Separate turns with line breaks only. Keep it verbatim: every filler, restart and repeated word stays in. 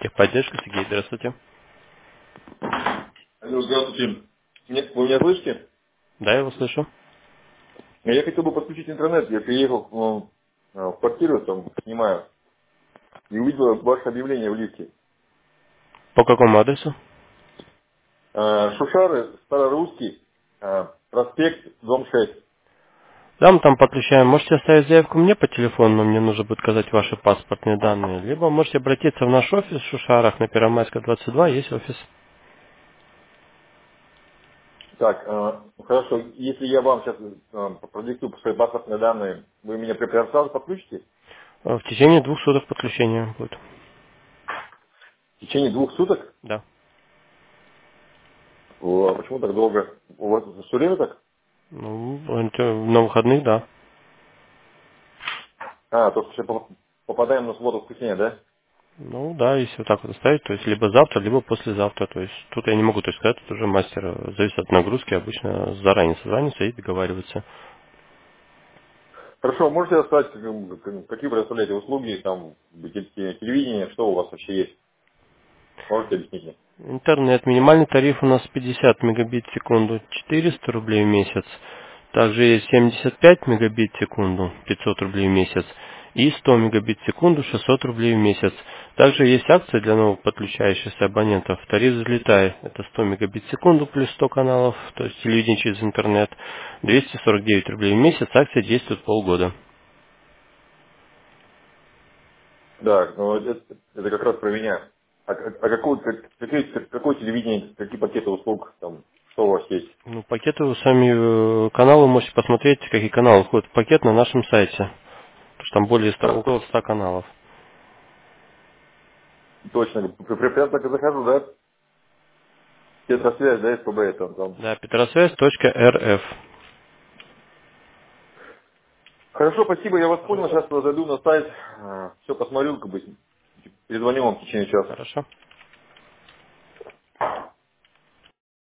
Техподдержка, Сергей, здравствуйте.
Алло, здравствуйте. Нет, вы меня слышите?
Да, я его слышу.
Я хотел бы подключить интернет. Я приехал э, в квартиру, там, снимаю, и увидел ваше объявление в лифте.
По какому адресу?
Э, Шушары, Старорусский, э, проспект, дом шесть.
Да, мы там подключаем. Можете оставить заявку мне по телефону, но мне нужно будет указать ваши паспортные данные. Либо можете обратиться в наш офис в Шушарах на Первомайская, двадцать два, есть офис.
Так, э, хорошо, если я вам сейчас э, продиктую свои паспортные данные, вы меня прям сразу подключите?
Э, В течение двух суток подключение будет.
В течение двух суток?
Да.
О, а почему так долго? У вас все время так?
Ну, это на выходных, да.
А, то есть все попадаем на субботу, воскресенье, да?
Ну да, если вот так вот оставить, то есть либо завтра, либо послезавтра. То есть тут я не могу то есть сказать, это уже мастер э, зависит от нагрузки, обычно заранее созваниваться и договариваться.
Хорошо, можете рассказать, как- какие вы представляете услуги, там, теле- телевидение, что у вас вообще есть? Можете объяснить мне?
Интернет. Минимальный тариф у нас пятьдесят мегабит в секунду, четыреста рублей в месяц. Также есть семьдесят пять мегабит в секунду, пятьсот рублей в месяц. И сто мегабит в секунду, шестьсот рублей в месяц. Также есть акция для новых подключающихся абонентов. Тариф «Взлетай». Это сто мегабит в секунду плюс сто каналов, то есть телевидение через интернет. двести сорок девять рублей в месяц. Акция действует полгода.
Да, ну, это, это как раз про меня. А, а- а какое, как- какие- какое телевидение, какие пакеты услуг, там, что у вас есть?
Ну, пакеты вы сами э, каналы можете посмотреть, какие каналы входят в пакет на нашем сайте. Потому что там более ста, около ста каналов.
Точно, при- при- прям так и захожу, да? Тетрасвязь, да, СПБ, там, там.
Да, петросвязь точка эр эф.
Хорошо, спасибо, я вас
Хорошо.
понял, сейчас зайду на сайт, все посмотрю, как бы, перезвоню вам в течение часа.
Хорошо.